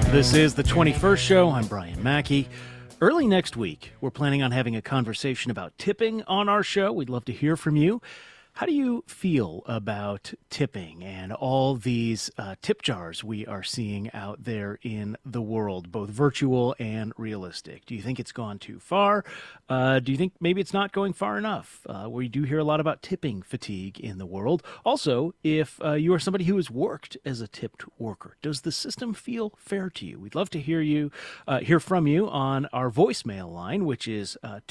This is the 21st show. I'm Brian Mackey. Early next week, we're planning on having a conversation about tipping on our show. We'd love to hear from you. How do you feel about tipping and all these tip jars we are seeing out there in the world, both virtual and realistic? Do you think it's gone too far? Do you think maybe it's not going far enough? We do hear a lot about tipping fatigue in the world. Also, if you are somebody who has worked as a tipped worker, does the system feel fair to you? We'd love to hear from you on our voicemail line, which is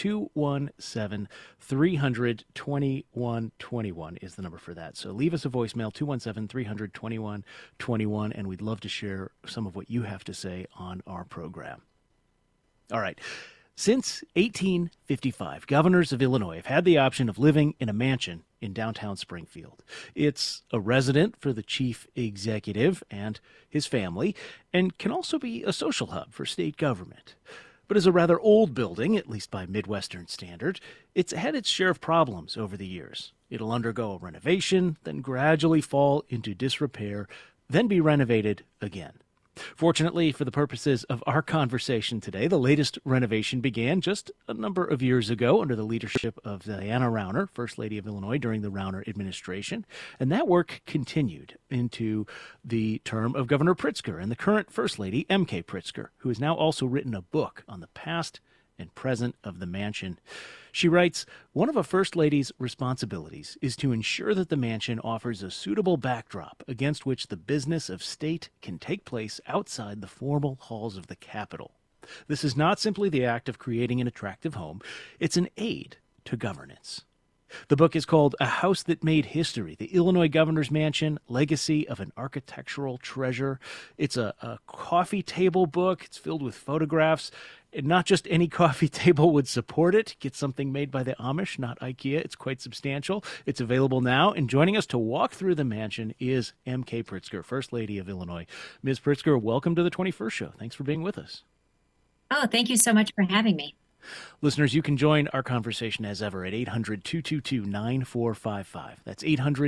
217-300-2121 is the number for that. So leave us a voicemail, 217-300-2121, and we'd love to share some of what you have to say on our program. All right. Since 1855, governors of Illinois have had the option of living in a mansion in downtown Springfield. It's a residence for the chief executive and his family, and can also be a social hub for state government. But as a rather old building, at least by Midwestern standards, it's had its share of problems over the years. It'll undergo a renovation, then gradually fall into disrepair, then be renovated again. Fortunately, for the purposes of our conversation today, the latest renovation began just a number of years ago under the leadership of Diana Rauner, First Lady of Illinois during the Rauner administration. And that work continued into the term of Governor Pritzker and the current First Lady, M.K. Pritzker, who has now also written a book on the past and present of the mansion. She writes, one of a First Lady's responsibilities is to ensure that the mansion offers a suitable backdrop against which the business of state can take place outside the formal halls of the Capitol. This is not simply the act of creating an attractive home. It's an aid to governance. The book is called A House That Made History, the Illinois Governor's Mansion, Legacy of an Architectural Treasure. It's a coffee table book. It's filled with photographs. And not just any coffee table would support it. Get something made by the Amish, not IKEA. It's quite substantial. It's available now. And joining us to walk through the mansion is M.K. Pritzker, First Lady of Illinois. Ms. Pritzker, welcome to the 21st Show. Thanks for being with us. Oh, thank you so much for having me. Listeners, you can join our conversation as ever at 800-222-9455. That's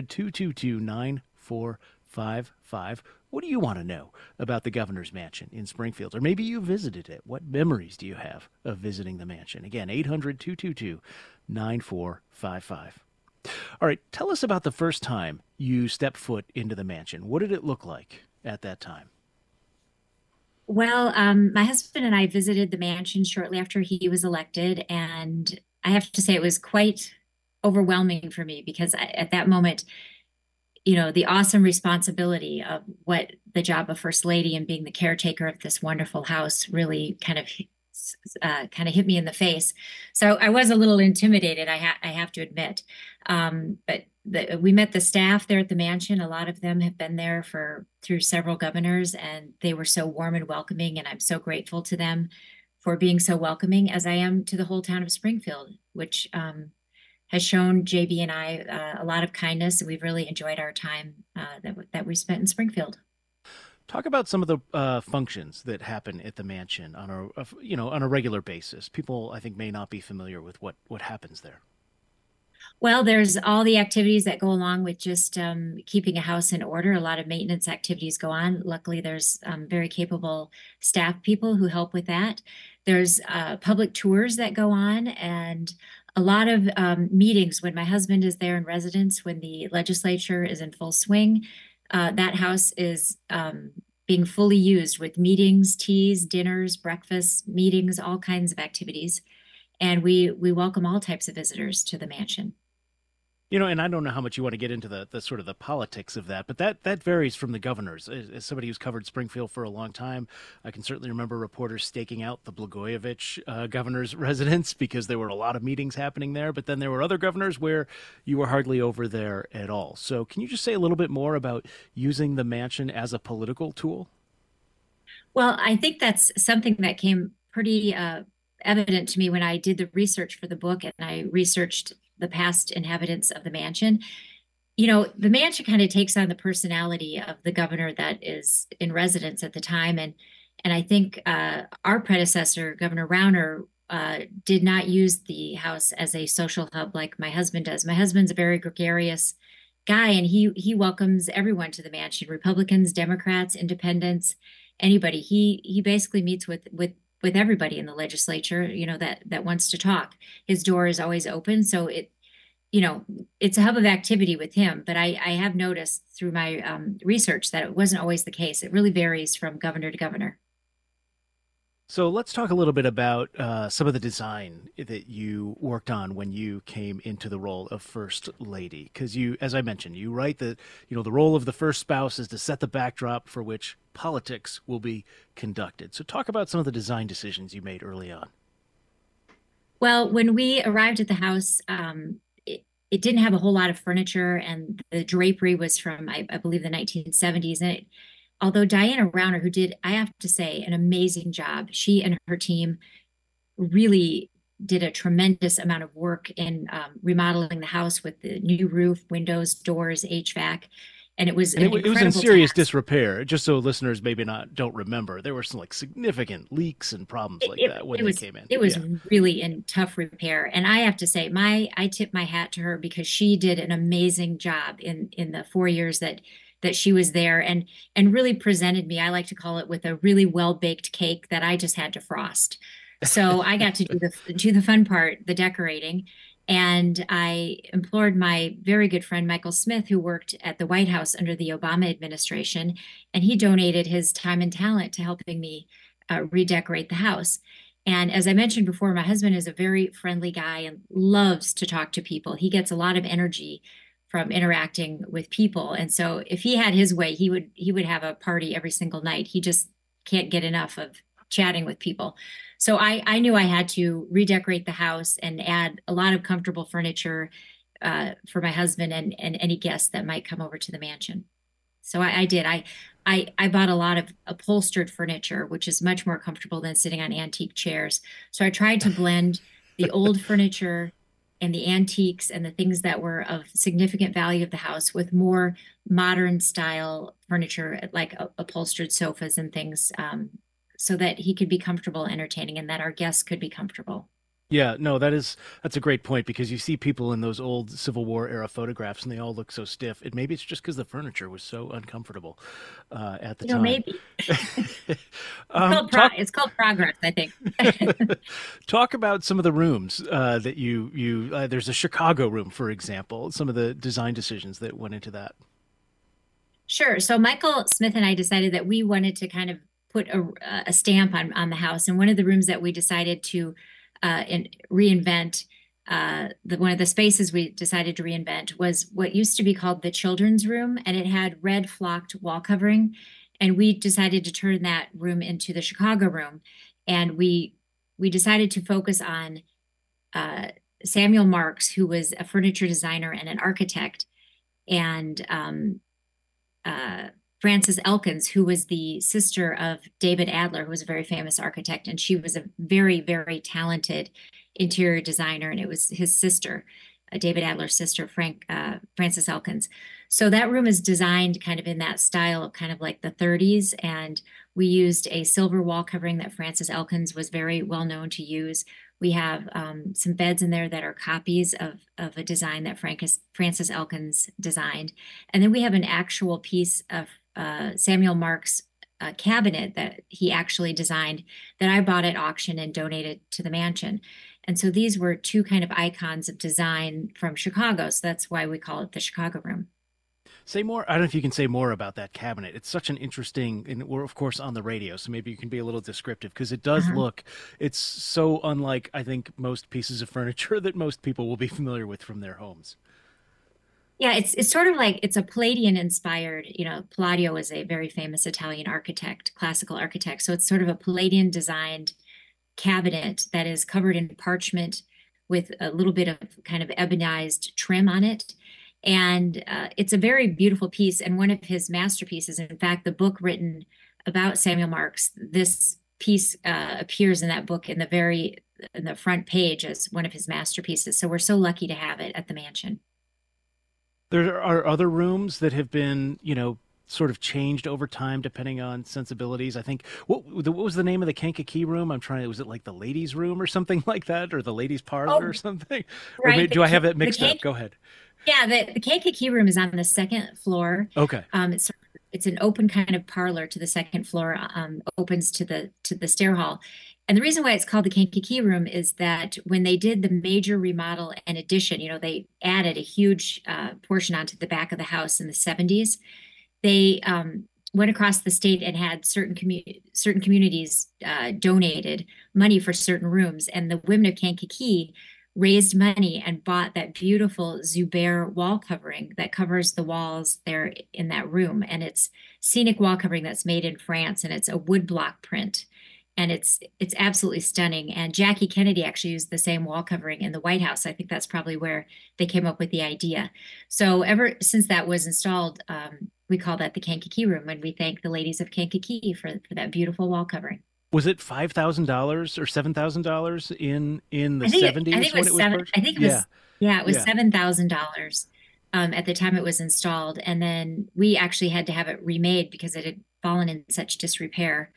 800-222-9455. What do you want to know about the Governor's Mansion in Springfield? Or maybe you visited it. What memories do you have of visiting the mansion? Again, 800-222-9455. All right, tell us about the first time you stepped foot into the mansion. What did it look like at that time? Well, my husband and I visited the mansion shortly after he was elected, and I have to say it was quite overwhelming for me because at that moment, the awesome responsibility of what the job of First Lady and being the caretaker of this wonderful house really kind of hit me in the face. So I was a little intimidated, I have to admit. But we met the staff there at the mansion. A lot of them have been there through several governors, and they were so warm and welcoming. And I'm so grateful to them for being so welcoming, as I am to the whole town of Springfield, which has shown JB and I a lot of kindness. And we've really enjoyed our time that we spent in Springfield. Talk about some of the functions that happen at the mansion on a regular basis. People, I think, may not be familiar with what happens there. Well, there's all the activities that go along with just keeping a house in order. A lot of maintenance activities go on. Luckily, there's very capable staff people who help with that. There's public tours that go on, and a lot of meetings when my husband is there in residence, when the legislature is in full swing. That house is being fully used with meetings, teas, dinners, breakfasts, meetings, all kinds of activities. And we welcome all types of visitors to the mansion. And I don't know how much you want to get into the sort of the politics of that, but that varies from the governors. As somebody who's covered Springfield for a long time, I can certainly remember reporters staking out the Blagojevich governor's residence because there were a lot of meetings happening there. But then there were other governors where you were hardly over there at all. So can you just say a little bit more about using the mansion as a political tool? Well, I think that's something that came pretty evident to me when I did the research for the book and I researched the past inhabitants of the mansion. The mansion kind of takes on the personality of the governor that is in residence at the time. And I think our predecessor, Governor Rauner, did not use the house as a social hub like my husband does. My husband's a very gregarious guy, and he welcomes everyone to the mansion, Republicans, Democrats, independents. anybody. He basically meets with everybody in the legislature, that wants to talk. His door is always open, so it's a hub of activity with him. But I have noticed through my research that it wasn't always the case. It really varies from governor to governor. So let's talk a little bit about some of the design that you worked on when you came into the role of First Lady. Because you, as I mentioned, you write that the role of the first spouse is to set the backdrop for which politics will be conducted. So talk about some of the design decisions you made early on. Well, when we arrived at the house, it didn't have a whole lot of furniture, and the drapery was from, I believe, the 1970s. And although Diana Rauner, who did, I have to say, an amazing job, she and her team really did a tremendous amount of work in remodeling the house with the new roof, windows, doors, HVAC. And it was And an it was in incredible serious task. disrepair. Just so listeners maybe not don't remember, there were some like significant leaks and problems it, like it, that when it they was came in. it was Yeah. really in tough repair. And I have to say, I tip my hat to her because she did an amazing job in the 4 years that she was there, and really presented me, I like to call it, with a really well-baked cake that I just had to frost. So I got to do the fun part, the decorating. And I implored my very good friend Michael Smith, who worked at the White House under the Obama administration, and he donated his time and talent to helping me redecorate the house. And as I mentioned before, my husband is a very friendly guy and loves to talk to people. He gets a lot of energy from interacting with people. And so if he had his way, he would have a party every single night. He just can't get enough of chatting with people. So I knew I had to redecorate the house and add a lot of comfortable furniture for my husband and any guests that might come over to the mansion. So I did. I bought a lot of upholstered furniture, which is much more comfortable than sitting on antique chairs. So I tried to blend the old furniture and the antiques and the things that were of significant value of the house with more modern style furniture, like upholstered sofas and things, so that he could be comfortable entertaining and that our guests could be comfortable. Yeah, no, that's a great point because you see people in those old Civil War era photographs and they all look so stiff. And maybe it's just because the furniture was so uncomfortable at the time. Maybe Talk it's called progress, I think. talk about some of the rooms that you there's a Chicago room, for example. Some of the design decisions that went into that. Sure. So Michael Smith and I decided that we wanted to kind of put a stamp on the house. And one of the rooms that we decided to reinvent, one of the spaces we decided to reinvent was what used to be called the children's room, and it had red flocked wall covering. And we decided to turn that room into the Chicago room. And we decided to focus on uh, Samuel Marks, who was a furniture designer and an architect, and uh, Frances Elkins, who was the sister of David Adler, who was a very famous architect, and she was a very, very talented interior designer, and it was his sister, David Adler's sister, Frances Elkins. So that room is designed kind of in that style of kind of like the 30s, and we used a silver wall covering that Frances Elkins was very well known to use. We have some beds in there that are copies of a design that Frances Elkins designed. And then we have an actual piece of Samuel Marks cabinet that he actually designed that I bought at auction and donated to the mansion. And so these were two kind of icons of design from Chicago. So that's why we call it the Chicago Room. Say more. I don't know if you can say more about that cabinet. It's such an interesting, and we're of course on the radio, so maybe you can be a little descriptive because it does Uh-huh. look, it's so unlike, I think, most pieces of furniture that most people will be familiar with from their homes. Yeah, it's sort of like it's a Palladian inspired, Palladio was a very famous Italian architect, classical architect. So it's sort of a Palladian designed cabinet that is covered in parchment with a little bit of kind of ebonized trim on it. And it's a very beautiful piece and one of his masterpieces. In fact, the book written about Samuel Marks, this piece appears in that book in the front page as one of his masterpieces. So we're so lucky to have it at the mansion. There are other rooms that have been, sort of changed over time depending on sensibilities. I think what was the name of the Kankakee room? I'm trying. Was it like the ladies' room or something like that, or the ladies' parlor or Oh, something? Or right. do I have that The mixed up? cake, Go ahead. yeah, the KKK room is on the second floor. Okay. It's it's an open kind of parlor to the second floor, opens to the stair hall. And the reason why it's called the Kankakee Room is that when they did the major remodel and addition, they added a huge portion onto the back of the house in the 70s. They went across the state and had certain communities donated money for certain rooms, and the women of Kankakee raised money and bought that beautiful Zubair wall covering that covers the walls there in that room. And it's scenic wall covering that's made in France, and it's a woodblock print. And it's absolutely stunning. And Jackie Kennedy actually used the same wall covering in the White House. I think that's probably where they came up with the idea. So ever since that was installed, we call that the Kankakee Room, and we thank the ladies of Kankakee for that beautiful wall covering. Was it $5,000 or $7,000 in the I think 70s it when was it was seven. purchased? I think it Yeah, was Yeah, it was yeah. $7,000 at the time it was installed, and then we actually had to have it remade because it had fallen in such disrepair.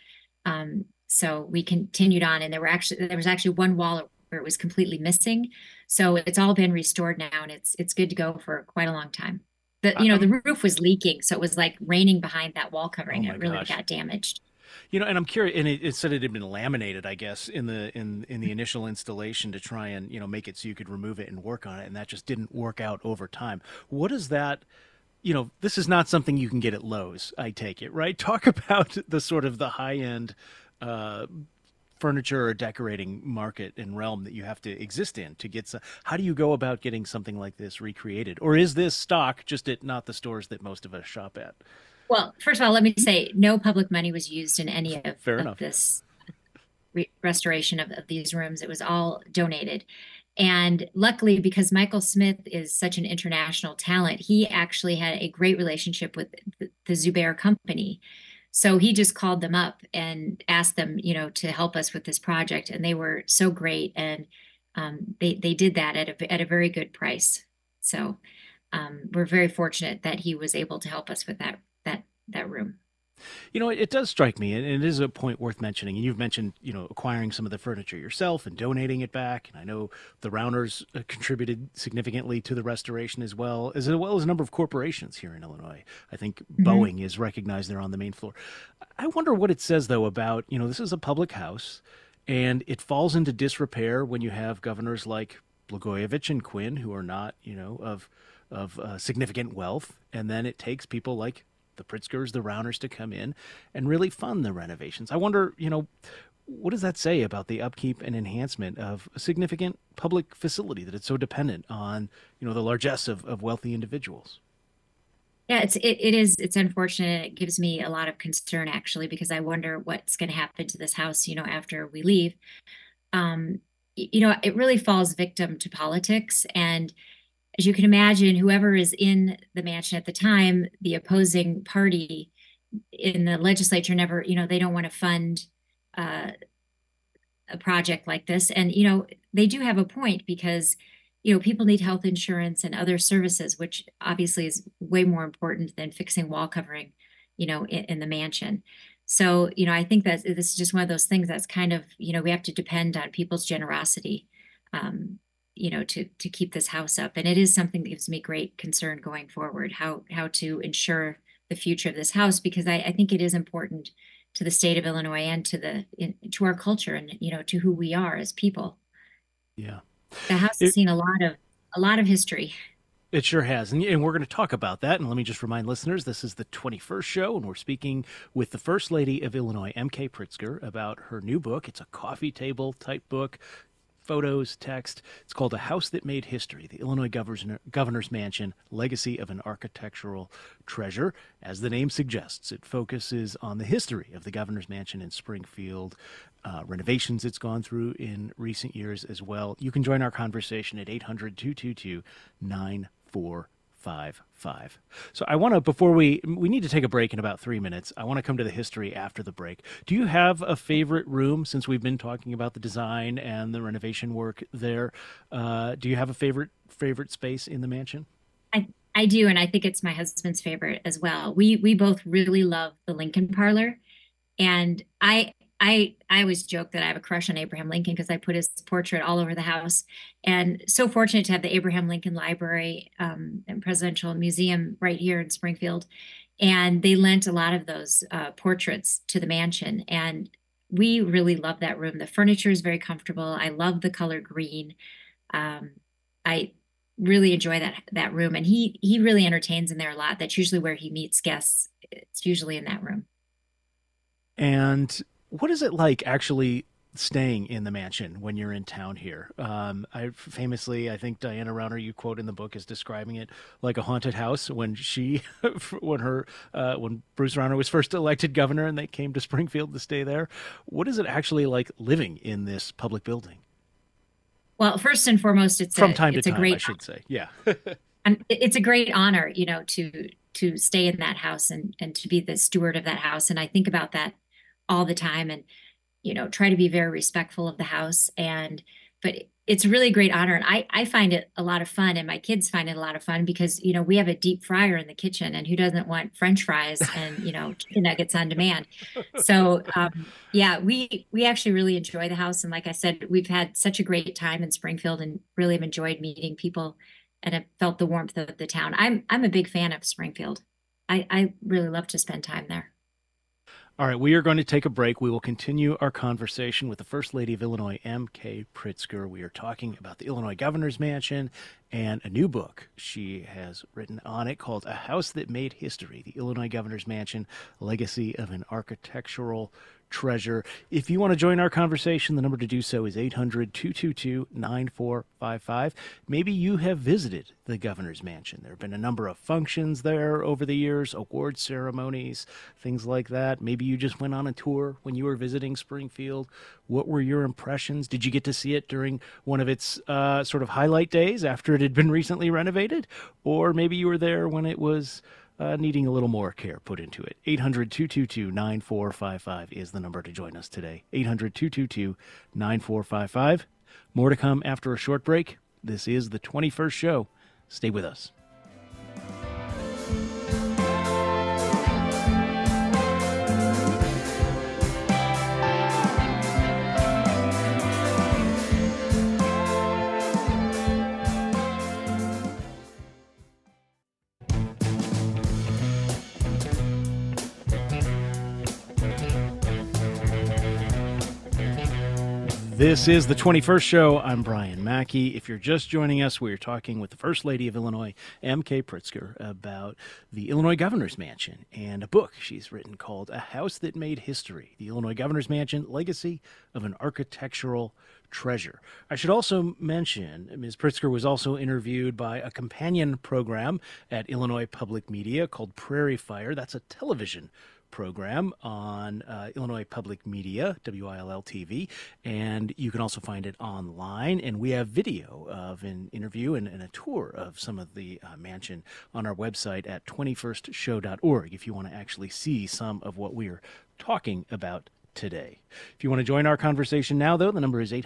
So we continued on, and there was actually one wall where it was completely missing. So it's all been restored now, and it's good to go for quite a long time. I'm, The roof was leaking, so it was like raining behind that wall oh covering. my It really gosh. got damaged. And I'm curious, and it said it had been laminated, I guess, in the initial installation to try and make it so you could remove it and work on it, and that just didn't work out over time. What is that? This is not something you can get at Lowe's, I take it, right? Talk about the sort of the high end uh, furniture or decorating market and realm that you have to exist in to get some. How do you go about getting something like this recreated, or is this stock just at not the stores that most of us shop at? Well, first of all, let me say no public money was used in any Fair of enough. this restoration of these rooms. It was all donated. And luckily, because Michael Smith is such an international talent, he actually had a great relationship with the Zubair company. So he just called them up and asked them, to help us with this project. And they were so great. And they did that at a very good price. So we're very fortunate that he was able to help us with that room. It does strike me, and it is a point worth mentioning. And you've mentioned, acquiring some of the furniture yourself and donating it back. And I know the Rounders contributed significantly to the restoration as well as a number of corporations here in Illinois. I think Mhm. Boeing is recognized there on the main floor. I wonder what it says, though, about, this is a public house, and it falls into disrepair when you have governors like Blagojevich and Quinn, who are not, of significant wealth, and then it takes people like the Pritzkers, the Rounders to come in and really fund the renovations. I wonder, what does that say about the upkeep and enhancement of a significant public facility that it's so dependent on, the largesse of wealthy individuals? Yeah, it's unfortunate. It gives me a lot of concern actually, because I wonder what's going to happen to this house, after we leave. It really falls victim to politics. And as you can imagine, whoever is in the mansion at the time, the opposing party in the legislature never, they don't want to fund uh, a project like this. And, they do have a point because, people need health insurance and other services, which obviously is way more important than fixing wall covering, in the mansion. So, I think that this is just one of those things that's kind of, we have to depend on people's generosity, um, to keep this house up. And it is something that gives me great concern going forward, how to ensure the future of this house, because I think it is important to the state of Illinois and to our culture and to who we are as people. Yeah. The house has It, seen a lot of history. it sure has. And we're going to talk about that. And let me just remind listeners this is the 21st show, and we're speaking with the First Lady of Illinois, M.K. Pritzker, about her new book. It's a coffee table type book, photos, text. It's called A House That Made History, the Illinois Governor's Mansion, Legacy of an Architectural Treasure. As the name suggests, it focuses on the history of the Governor's Mansion in Springfield, renovations it's gone through in recent years as well. You can join our conversation at 800-222-9455. So I want to, before we need to take a break in about 3 minutes. I want to come to the history after the break. Do you have a favorite room, since we've been talking about the design and the renovation work there? Do you have a favorite space in the mansion? I do, and I think it's my husband's favorite as well. We both really love the Lincoln Parlor. And I always joke that I have a crush on Abraham Lincoln because I put his portrait all over the house. And so fortunate to have the Abraham Lincoln Library and Presidential Museum right here in Springfield. And they lent a lot of those portraits to the mansion. And we really love that room. The furniture is very comfortable. I love the color green. Um, I really enjoy that room. And he really entertains in there a lot. That's usually where he meets guests. It's usually in that room. And what is it like actually staying in the mansion when you're in town here? I famously, I think Diana Rauner, you quote in the book, is describing it like a haunted house when she, when Bruce Rauner was first elected governor and they came to Springfield to stay there. What is it actually like living in this public building? Well, first and foremost, From time to it's a time, I great should say. Yeah. it's a great honor, to stay in that house and to be the steward of that house. And I think about that all the time and, try to be very respectful of the house. But it's a really great honor. And I find it a lot of fun and my kids find it a lot of fun because, we have a deep fryer in the kitchen and who doesn't want French fries and, chicken nuggets on demand. So, yeah, we actually really enjoy the house. And like I said, we've had such a great time in Springfield and really have enjoyed meeting people and have felt the warmth of the town. I'm a big fan of Springfield. I really love to spend time there. All right, we are going to take a break. We will continue our conversation with the First Lady of Illinois, M.K. Pritzker. We are talking about the Illinois Governor's Mansion and a new book she has written on it called A House That Made History, the Illinois Governor's Mansion, Legacy of an Architectural Treasure. If you want to join our conversation, the number to do so is 800-222-9455. Maybe you have visited the Governor's Mansion. There have been a number of functions there over the years, award ceremonies, things like that. Maybe you just went on a tour when you were visiting Springfield. What were your impressions? Did you get to see it during one of its sort of highlight days after it had been recently renovated? Or maybe you were there when it was needing a little more care put into it. 800-222-9455 is the number to join us today. 800-222-9455. More to come after a short break. This is the 21st show. Stay with us. This is the 21st show. I'm Brian Mackey. If you're just joining us, we're talking with the First Lady of Illinois, M.K. Pritzker, about the Illinois Governor's Mansion and a book she's written called A House That Made History, the Illinois Governor's Mansion, Legacy of an Architectural Treasure. I should also mention Ms. Pritzker was also interviewed by a companion program at Illinois Public Media called Prairie Fire. That's a television program on Illinois Public Media, WILL TV, and you can also find it online. And we have video of an interview and a tour of some of the mansion on our website at 21stshow.org if you want to actually see some of what we're talking about today. If you want to join our conversation now, though, the number is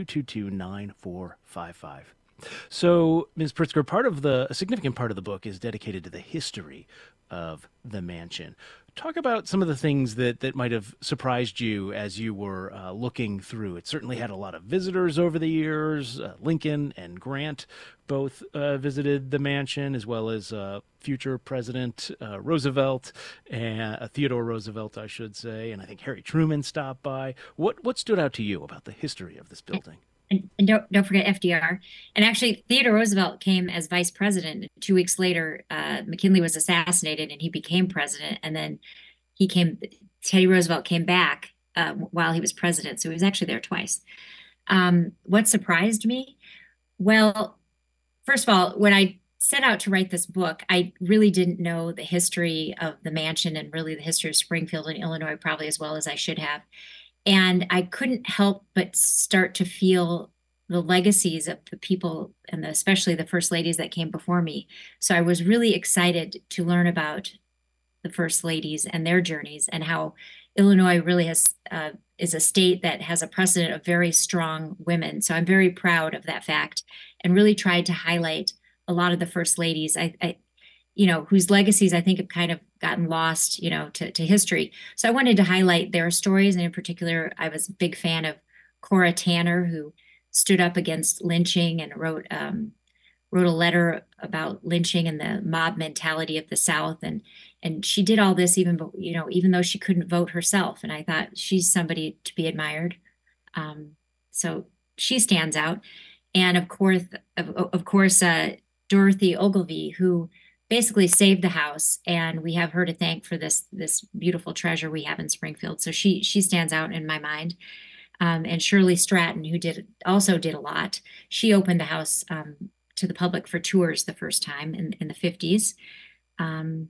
800-222-9455. So, Ms. Pritzker, a significant part of the book is dedicated to the history of the mansion. Talk about some of the things that might have surprised you as you were looking through. It certainly had a lot of visitors over the years. Lincoln and Grant both visited the mansion, as well as future President Roosevelt, and Theodore Roosevelt, I should say, and I think Harry Truman stopped by. What stood out to you about the history of this building? And don't forget FDR. And actually, Theodore Roosevelt came as vice president. 2 weeks later, McKinley was assassinated, and he became president. And then Teddy Roosevelt came back while he was president. So he was actually there twice. What surprised me? Well, first of all, when I set out to write this book, I really didn't know the history of the mansion and really the history of Springfield and Illinois probably as well as I should have. And I couldn't help but start to feel the legacies of the people and especially the first ladies that came before me. So I was really excited to learn about the first ladies and their journeys and how Illinois really is a state that has a precedent of very strong women. So I'm very proud of that fact and really tried to highlight a lot of the first ladies. Whose legacies I think have kind of gotten lost, to history. So I wanted to highlight their stories. And in particular, I was a big fan of Cora Tanner, who stood up against lynching and wrote wrote a letter about lynching and the mob mentality of the South, and she did all this even though she couldn't vote herself. And I thought she's somebody to be admired. Um, so she stands out. And of course, Dorothy Ogilvie, who basically saved the house, and we have her to thank for this beautiful treasure we have in Springfield. So she stands out in my mind. And Shirley Stratton, who also did a lot. She opened the house to the public for tours the first time in the 50s. Um,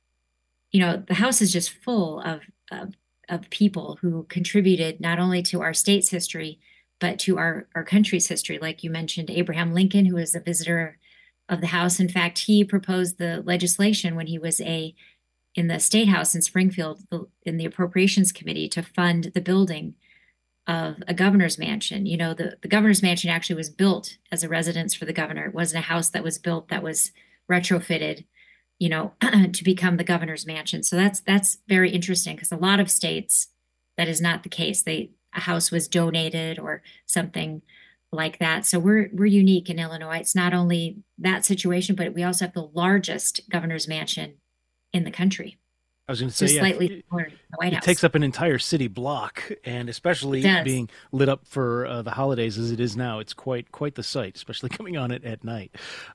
the house is just full of people who contributed not only to our state's history, but to our country's history. Like you mentioned, Abraham Lincoln, who was a visitor of the house. In fact, he proposed the legislation when he was in the State House in Springfield, in the Appropriations Committee, to fund the building of a governor's mansion. The governor's mansion actually was built as a residence for the governor. It wasn't a house that was built that was retrofitted, to become the governor's mansion. So that's very interesting, because a lot of states that is not the case. A house was donated or something like that. So we're unique in Illinois. It's not only that situation, but we also have the largest governor's mansion in the country, I was going to say, just yeah, slightly smaller than the White it takes House. up an entire city block, and It especially does. being lit up for the holidays as it is now, it's quite the sight, especially coming on it at night.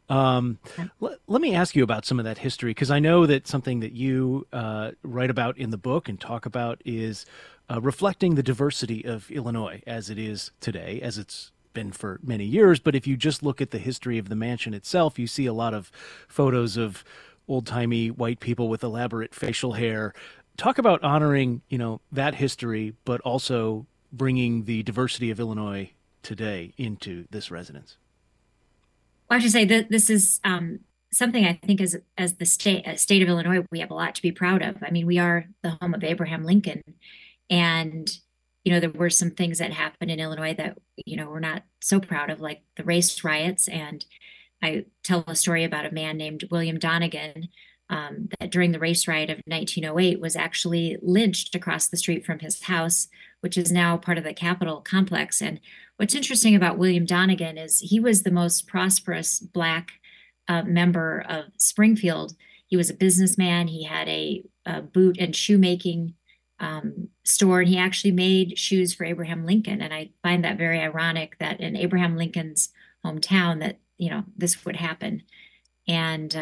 Let me ask you about some of that history, because I know that something that you write about in the book and talk about is reflecting the diversity of Illinois as it is today, as it's been for many years. But if you just look at the history of the mansion itself, you see a lot of photos of old-timey white people with elaborate facial hair. Talk about honoring, that history, but also bringing the diversity of Illinois today into this residence. Well, I should say that this is something I think as the state of Illinois, we have a lot to be proud of. I mean, we are the home of Abraham Lincoln, and there were some things that happened in Illinois that we're not so proud of, like the race riots. And I tell a story about a man named William Donegan, that during the race riot of 1908 was actually lynched across the street from his house, which is now part of the Capitol complex. And what's interesting about William Donegan is he was the most prosperous Black member of Springfield. He was a businessman. He had a boot and shoemaking store, and he actually made shoes for Abraham Lincoln. And I find that very ironic that in Abraham Lincoln's hometown that this would happen. And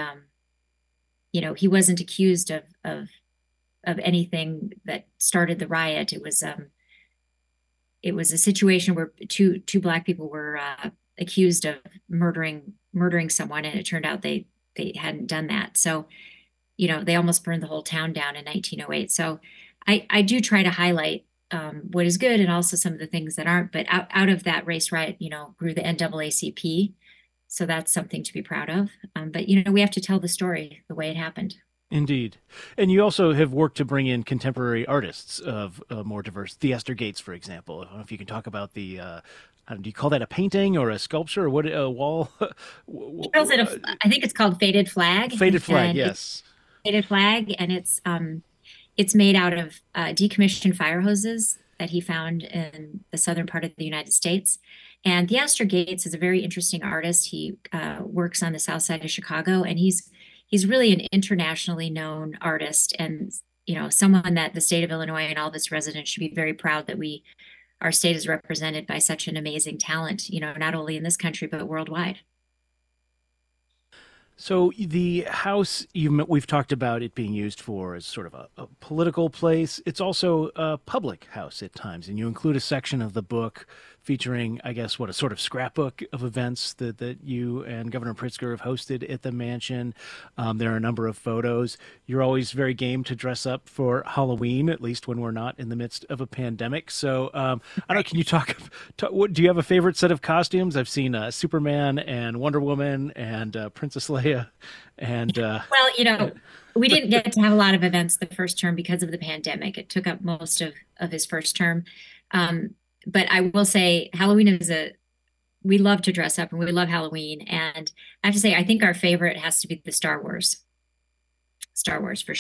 he wasn't accused of anything that started the riot. It was a situation where two Black people were accused of murdering someone, and it turned out they hadn't done that. So they almost burned the whole town down in 1908. So I do try to highlight what is good and also some of the things that aren't. But out of that race riot, grew the NAACP. So that's something to be proud of. But we have to tell the story the way it happened. Indeed. And you also have worked to bring in contemporary artists of more diverse, Theaster Gates, for example. I don't know if you can talk about do you call that a painting or a sculpture or what, a wall? I think it's called Faded Flag. Faded Flag, And yes. Faded Flag, and it's made out of decommissioned fire hoses that he found in the southern part of the United States. And Theaster Gates is a very interesting artist. He works on the south side of Chicago, and he's really an internationally known artist, and someone that the state of Illinois and all of its residents should be very proud that our state is represented by such an amazing talent, not only in this country but worldwide. So the house we've talked about it being used for as sort of a political place. It's also a public house at times, and you include a section of the book featuring, I guess, a sort of scrapbook of events that you and Governor Pritzker have hosted at the mansion. There are a number of photos. You're always very game to dress up for Halloween, at least when we're not in the midst of a pandemic. So I don't know. Can you do you have a favorite set of costumes? I've seen Superman and Wonder Woman and Princess Leia. And well, we didn't get to have a lot of events the first term because of the pandemic. It took up most of his first term. But I will say Halloween we love to dress up and we love Halloween. And I have to say, I think our favorite has to be the Star Wars. Star Wars for sure.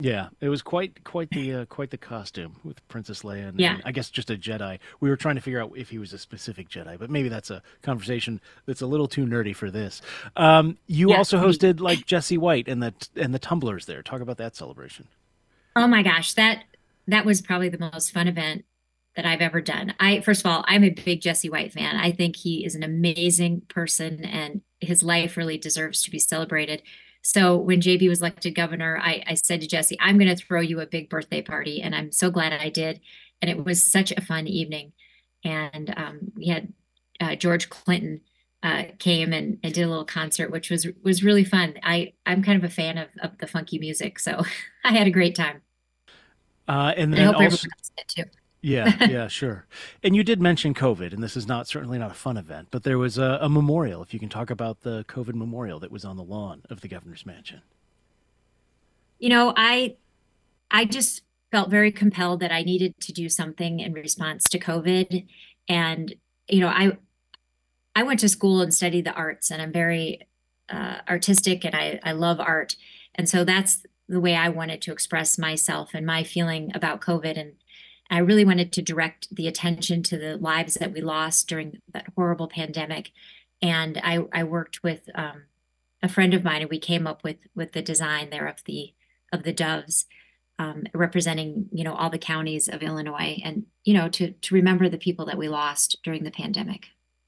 Yeah, it was quite the costume with Princess Leia Yeah. and I guess just a Jedi. We were trying to figure out if he was a specific Jedi, but maybe that's a conversation that's a little too nerdy for this. You Yeah. also hosted like Jesse White and the Tumblers there. Talk about that celebration. Oh my gosh, that was probably the most fun event that I've ever done. I First of all, I'm a big Jesse White fan. I think he is an amazing person and his life really deserves to be celebrated. So when JB was elected governor, I said to Jesse, I'm going to throw you a big birthday party. And I'm so glad I did. And it was such a fun evening. And we had George Clinton came and did a little concert, which was really fun. I'm kind of a fan of the funky music, so I had a great time. And And I then hope also, everyone else did yeah, too. yeah, sure. And you did mention COVID, and this is not certainly not a fun event, but there was a memorial. If you can talk about the COVID memorial that was on the lawn of the governor's mansion. You know, I just felt very compelled that I needed to do something in response to COVID. And, you know, I went to school and studied the arts, and I'm very artistic and I love art. And so that's the way I wanted to express myself and my feeling about COVID. And I really wanted to direct the attention to the lives that we lost during that horrible pandemic. And I worked with a friend of mine, and we came up with the design there of the doves, representing all the counties of Illinois, and to remember the people that we lost during the pandemic.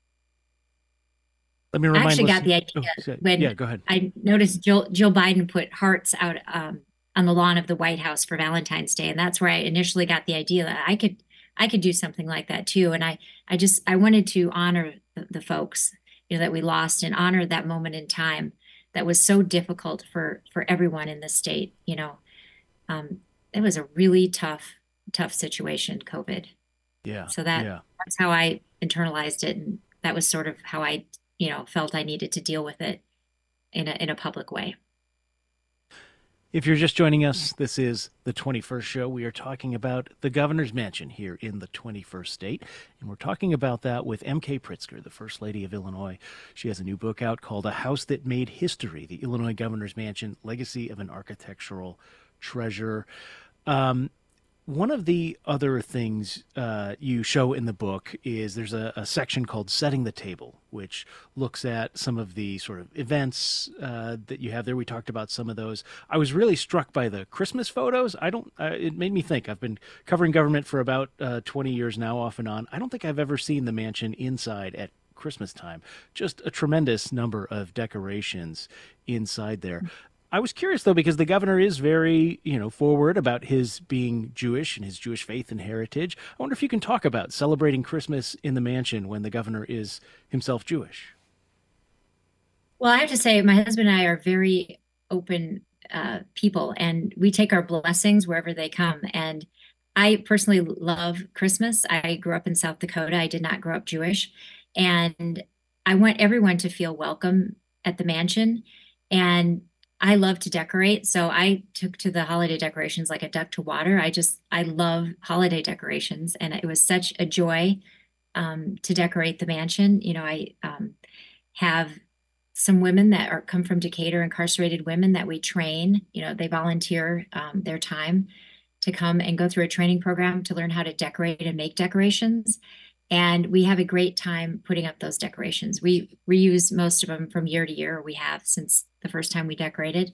Let me I remind actually got listeners. the idea Oh, yeah, when go ahead. I noticed Jill Biden put hearts out on the lawn of the White House for Valentine's Day, and that's where I initially got the idea that I could do something like that too. And I wanted to honor the folks that we lost, and honor that moment in time that was so difficult for everyone in the state. It was a really tough situation, COVID. Yeah, So yeah. that's how I internalized it, and that was sort of how I felt I needed to deal with it in a public way. If you're just joining us, this is the 21st show. We are talking about the governor's mansion here in the 21st state. And we're talking about that with M.K. Pritzker, the First Lady of Illinois. She has a new book out called A House That Made History, The Illinois Governor's Mansion, Legacy of an Architectural Treasure. One of the other things you show in the book is there's a section called Setting the Table, which looks at some of the sort of events that you have there. We talked about some of those. I was really struck by the Christmas photos. I don't, it made me think. I've been covering government for about 20 years now, off and on. I don't think I've ever seen the mansion inside at Christmas time. Just a tremendous number of decorations inside there. I was curious though, because the governor is very, forward about his being Jewish and his Jewish faith and heritage. I wonder if you can talk about celebrating Christmas in the mansion when the governor is himself Jewish. Well, I have to say, my husband and I are very open people, and we take our blessings wherever they come. And I personally love Christmas. I grew up in South Dakota. I did not grow up Jewish. And I want everyone to feel welcome at the mansion. And I love to decorate. So I took to the holiday decorations like a duck to water. I love holiday decorations. And it was such a joy to decorate the mansion. I have some women that come from Decatur, incarcerated women that we train. They volunteer their time to come and go through a training program to learn how to decorate and make decorations. And we have a great time putting up those decorations. We reuse most of them from year to year. We have since the first time we decorated.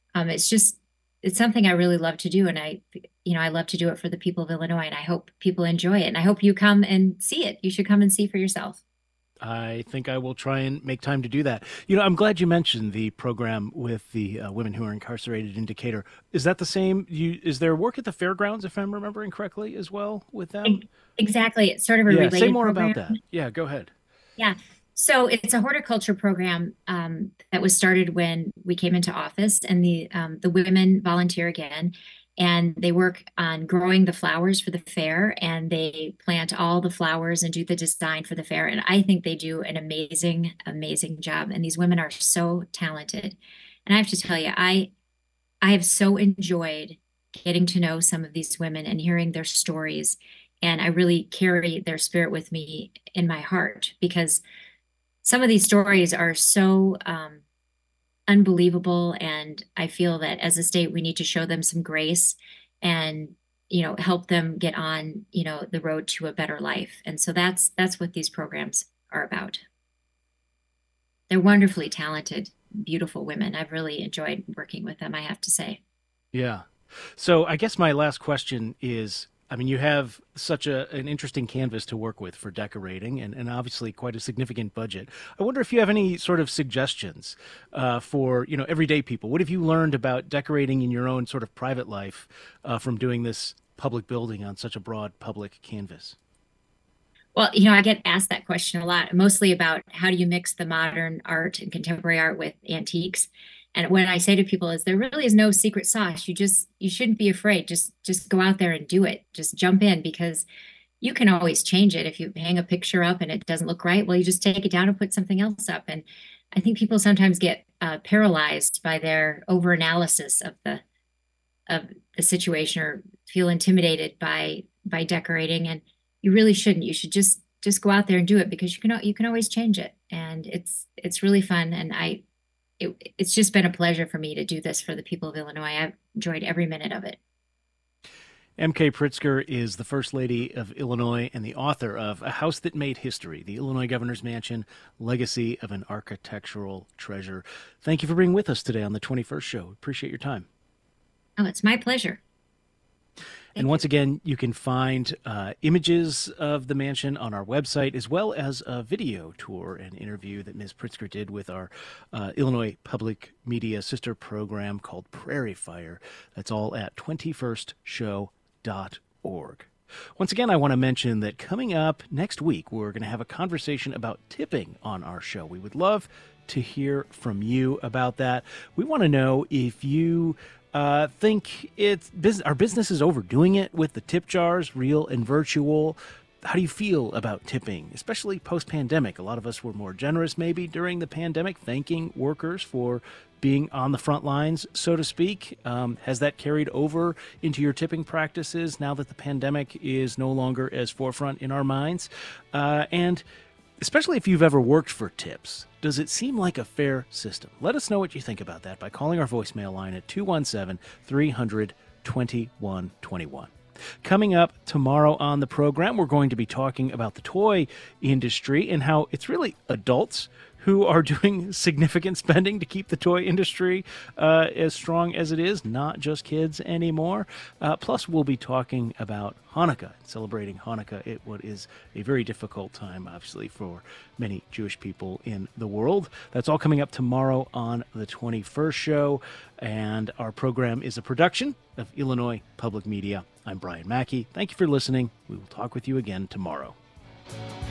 It's something I really love to do. And I love to do it for the people of Illinois, and I hope people enjoy it. And I hope you come and see it. You should come and see for yourself. I think I will try and make time to do that. I'm glad you mentioned the program with the women who are incarcerated in Decatur. Is that the same? Is there work at the fairgrounds, if I'm remembering correctly, as well with them? Exactly. It's sort of a Yeah, say related more about program. that. Yeah, go ahead. Yeah. So it's a horticulture program that was started when we came into office, and the women volunteer again, and they work on growing the flowers for the fair, and they plant all the flowers and do the design for the fair. And I think they do an amazing, amazing job. And these women are so talented. And I have to tell you, I have so enjoyed getting to know some of these women and hearing their stories. And I really carry their spirit with me in my heart, because some of these stories are so unbelievable. And I feel that as a state, we need to show them some grace and, help them get on, the road to a better life. And so that's what these programs are about. They're wonderfully talented, beautiful women. I've really enjoyed working with them, I have to say. Yeah. So I guess my last question is, I mean, you have such an interesting canvas to work with for decorating and obviously quite a significant budget. I wonder if you have any sort of suggestions for, everyday people. What have you learned about decorating in your own sort of private life from doing this public building on such a broad public canvas? Well, I get asked that question a lot, mostly about how do you mix the modern art and contemporary art with antiques. And what I say to people is there really is no secret sauce. You shouldn't be afraid. Just go out there and do it. Just jump in because you can always change it. If you hang a picture up and it doesn't look right, well, you just take it down and put something else up. And I think people sometimes get paralyzed by their overanalysis of the situation or feel intimidated by decorating. And you really shouldn't. You should just go out there and do it because you can always change it. And it's really fun. And it's just been a pleasure for me to do this for the people of Illinois. I've enjoyed every minute of it. MK Pritzker is the First Lady of Illinois and the author of A House That Made History, the Illinois Governor's Mansion, Legacy of an Architectural Treasure. Thank you for being with us today on the 21st Show. Appreciate your time. Oh, it's my pleasure. And once again, you can find images of the mansion on our website, as well as a video tour and interview that Ms. Pritzker did with our Illinois Public Media sister program called Prairie Fire. That's all at 21stshow.org. Once again, I want to mention that coming up next week, we're going to have a conversation about tipping on our show. We would love to hear from you about that. We want to know if you think our business is overdoing it with the tip jars, real and virtual. How do you feel about tipping, especially post-pandemic? A lot of us were more generous maybe during the pandemic, thanking workers for being on the front lines, so to speak. Has that carried over into your tipping practices now that the pandemic is no longer as forefront in our minds? And especially if you've ever worked for tips, does it seem like a fair system? Let us know what you think about that by calling our voicemail line at 217-300-2121. Coming up tomorrow on the program, we're going to be talking about the toy industry and how it's really adults who are doing significant spending to keep the toy industry as strong as it is, not just kids anymore. Plus, we'll be talking about Hanukkah, celebrating Hanukkah, what is a very difficult time, obviously, for many Jewish people in the world. That's all coming up tomorrow on the 21st Show, and our program is a production of Illinois Public Media. I'm Brian Mackey. Thank you for listening. We will talk with you again tomorrow.